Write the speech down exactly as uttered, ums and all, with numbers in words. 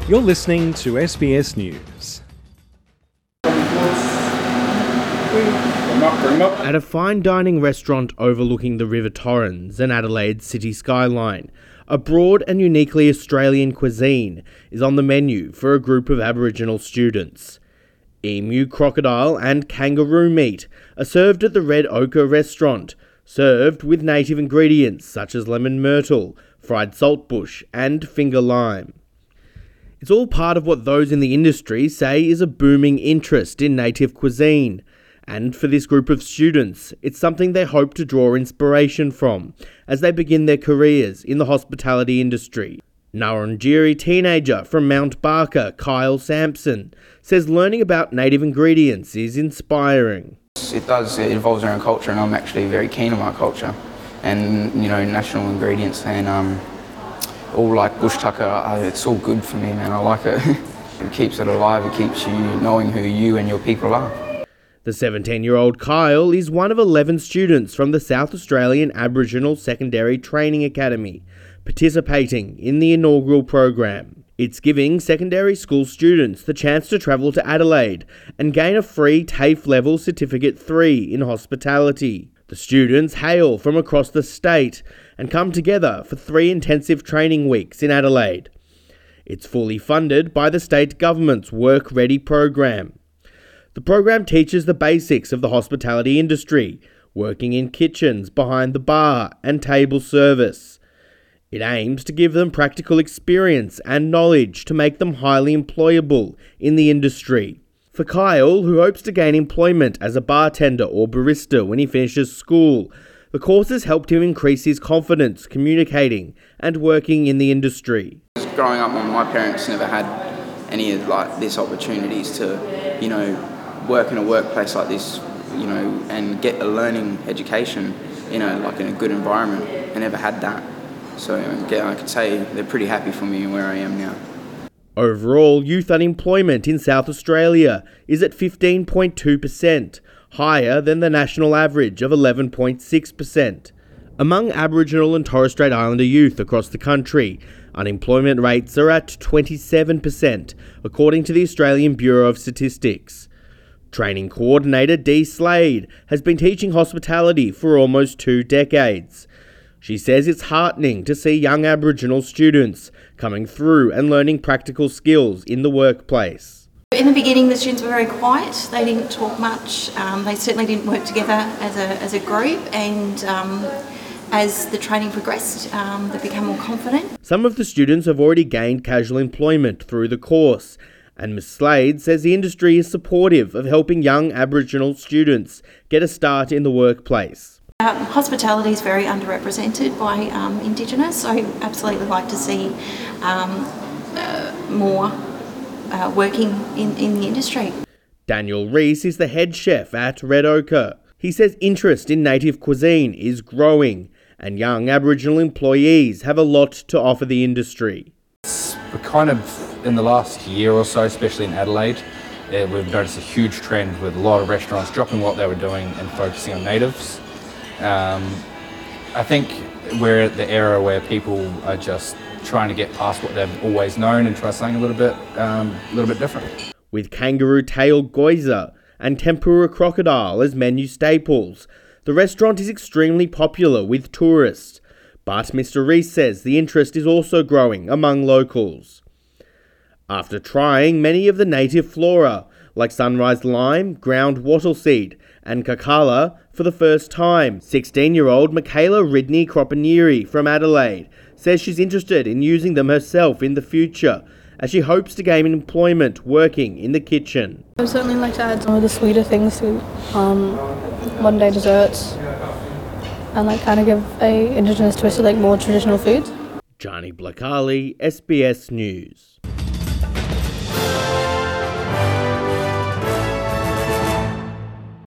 You're listening to S B S News. At a fine dining restaurant overlooking the River Torrens and Adelaide's city skyline, a broad and uniquely Australian cuisine is on the menu for a group of Aboriginal students. Emu, crocodile and kangaroo meat are served at the Red Ochre restaurant, served with native ingredients such as lemon myrtle, fried saltbush and finger lime. It's all part of what those in the industry say is a booming interest in native cuisine. And for this group of students, it's something they hope to draw inspiration from as they begin their careers in the hospitality industry. Ngarrindjeri teenager from Mount Barker, Kyle Sampson, says learning about native ingredients is inspiring. It does, it involves our own culture, and I'm actually very keen on my culture and, you know, national ingredients and um, all like bush tucker, uh, it's all good for me, man. I like it. It keeps it alive, it keeps you knowing who you and your people are. The seventeen-year-old Kyle is one of eleven students from the South Australian Aboriginal Secondary Training Academy, participating in the inaugural program. It's giving secondary school students the chance to travel to Adelaide and gain a free TAFE Level Certificate three in hospitality. The students hail from across the state and come together for three intensive training weeks in Adelaide. It's fully funded by the state government's Work Ready program. The program teaches the basics of the hospitality industry, working in kitchens, behind the bar and table service. It aims to give them practical experience and knowledge to make them highly employable in the industry. For Kyle, who hopes to gain employment as a bartender or barista when he finishes school, the courses helped him increase his confidence communicating and working in the industry. Growing up, my parents never had any of like this opportunities to, you know, work in a workplace like this, you know, and get a learning education, you know, like in a good environment. I never had that. So again, I could say they're pretty happy for me and where I am now. Overall, youth unemployment in South Australia is at fifteen point two percent, higher than the national average of eleven point six percent. Among Aboriginal and Torres Strait Islander youth across the country, unemployment rates are at twenty-seven percent, according to the Australian Bureau of Statistics. Training coordinator Dee Slade has been teaching hospitality for almost two decades. She says it's heartening to see young Aboriginal students coming through and learning practical skills in the workplace. In the beginning, the students were very quiet. They didn't talk much. Um, they certainly didn't work together as a as a group. And um, as the training progressed, um, they became more confident. Some of the students have already gained casual employment through the course. And Miz Slade says the industry is supportive of helping young Aboriginal students get a start in the workplace. Um, hospitality is very underrepresented by um, Indigenous, so I absolutely like to see um, uh, more uh, working in, in the industry. Daniel Reese is the head chef at Red Ochre. He says interest in native cuisine is growing and young Aboriginal employees have a lot to offer the industry. We're kind of, in the last year or so, especially in Adelaide, uh, we've noticed a huge trend with a lot of restaurants dropping what they were doing and focusing on natives. Um, I think we're at the era where people are just trying to get past what they've always known and try something a little bit, um, a little bit different. With kangaroo tail goiza and tempura crocodile as menu staples, the restaurant is extremely popular with tourists. But Mister Reese says the interest is also growing among locals. After trying many of the native flora, like sunrise lime, ground wattle seed, and kakala for the first time, sixteen-year-old Michaela Ridney Cropanieri from Adelaide says she's interested in using them herself in the future, as she hopes to gain employment working in the kitchen. I would certainly like to add some of the sweeter things to um, modern day desserts and like kind of give a Indigenous twist to like more traditional foods. Johnny Blakali, S B S News.